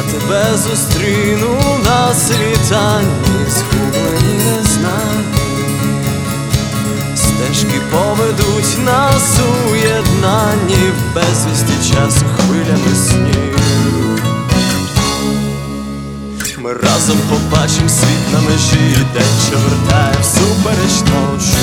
тебе зустріну на світанні, згублені незнані. Стежки поведуть нас у єднанні, в безвісті часу хвилями снів. Ми разом побачим світ на межі, день, що вертає всупереч ночі.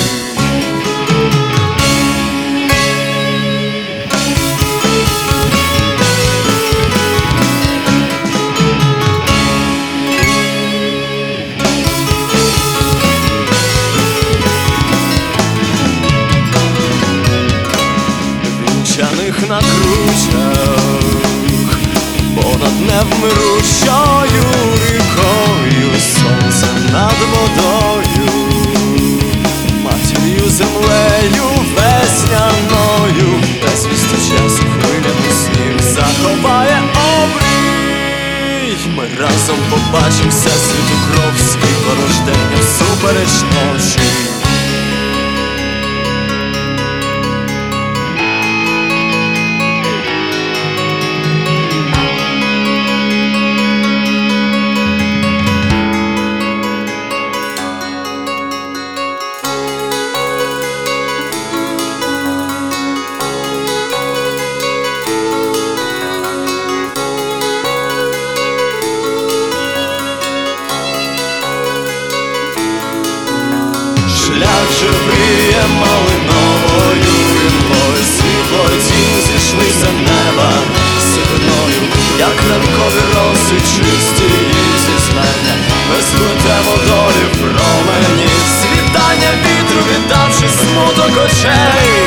Вінчаних на кручах, понад невмирущою рікою, сонцем над водою, матір'ю землею весняною, безвісті часу хвилями снів заховає обрій. Ми разом побачим всесвіту кров, світло рождення всупереч ночі. Шлях живіє малиновою імлою, світло й тінь зійшлися неба сивиною, як ранкові роси чисті зі зменя. Ми сплетемо долі в промені світання вітру, віддавши смуток очей.